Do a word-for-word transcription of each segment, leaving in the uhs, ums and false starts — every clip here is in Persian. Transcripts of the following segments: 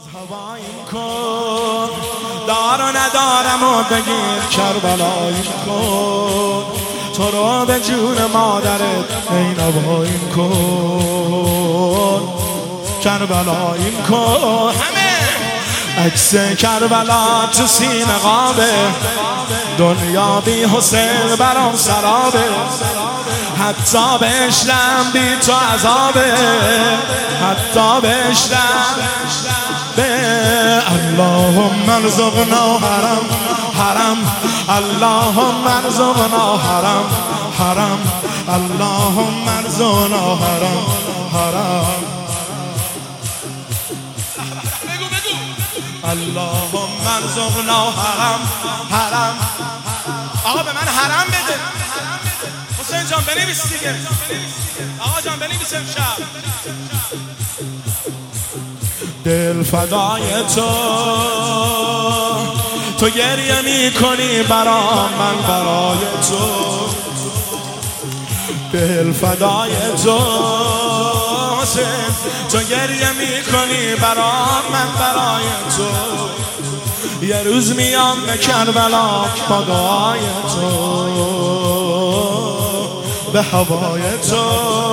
هواییم کن، دار و ندارم و بگیر کربلاییم کن، تو رو به جون مادرت ای نواییم کن، کربلاییم کن. همه عکس کربلا تو سینه قابه، دنیا بی حسین برام سرابه، حتی بشلم بی تو عذابه، حتی بشلم به. اللهم ارزقنا حرم حرم، اللهم ارزقنا حرم حرم، اللهم ارزقنا حرم حرم، اللهم ارزقنا حرم حرم. آقا به من حرم بده. حسین جان بنویس دیگه. آقا جان بنویس امشب. دل فدای تو، تو گریه می کنی برام، من برای تو. دل فدای تو حسین، تو گریه می کنی برام، من برای تو. یه روز میام به کربلا با دعای تو، به هوای تو.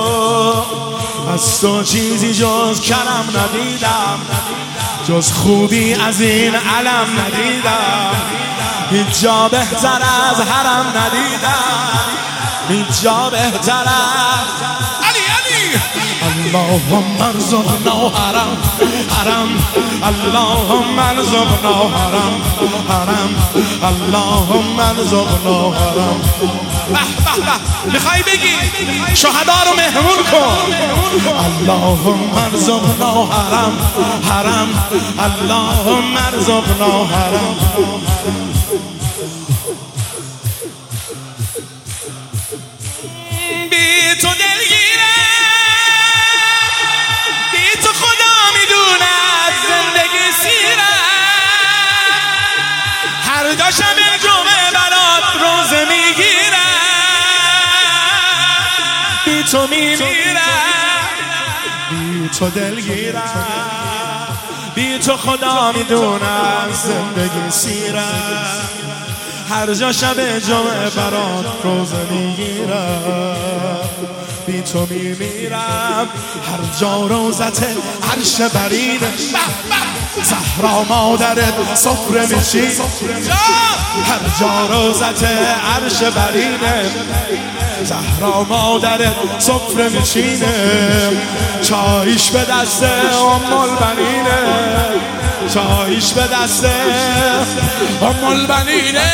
از تو چیزی جز کرم ندیدم، جز خوبی از این علم ندیدم، هیچ جا بهتر از حرم ندیدم، هیچ جا بهتر از علی علی. اللهم ارزقنا حرم حرم، اللهم ارزقنا حرم حرم، اللهم ارزقنا حرم. به به به، میخوای بگی شهدا رو مهمون کن. اللهم ارزقنا حرم حرم، اللهم ارزقنا حرم. بی تو دلگیرم، بی تو خدا میدونه از زندگی سیرم، هر دو شب جمعه برات روزه میگیرم، بی تو میمیرم، بی تو دلگیرم، بی تو خدا میدونه از زندگی سیرم، هر جا شب جمعه برات روزه میگیرم، بی تو میمیرم، هر جا روزت عرش برینه، زهرا مادرت سفره میشینه، هر جا روزت عرش برینه، زهرا مادرت سفره میشینه، چایش به دست ام البنینه، چایش به دست ام البنینه.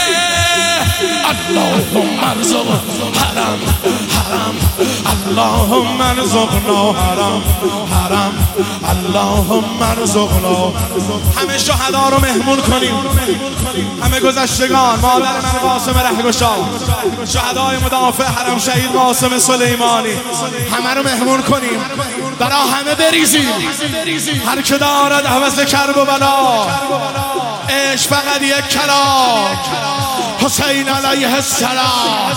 اللهم ارزقنا حرم حرم، اللهم ارزقنا حرم حرم، اللهم ارزقنا. همه شهدا رو مهمون کنیم، همه گذشتگان، مادر من قاسم رهگشا، شهدای مدافع حرم شهید قاسم سلیمانی، همه رو مهمون کنیم، برا همه بریزیم. هر که دارد هوس کرب و بلا، عشق فقط یک کلام، حسین علیه السلام.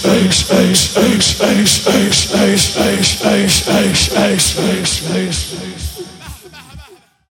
Space, space, space, space, space, space, space, space, space.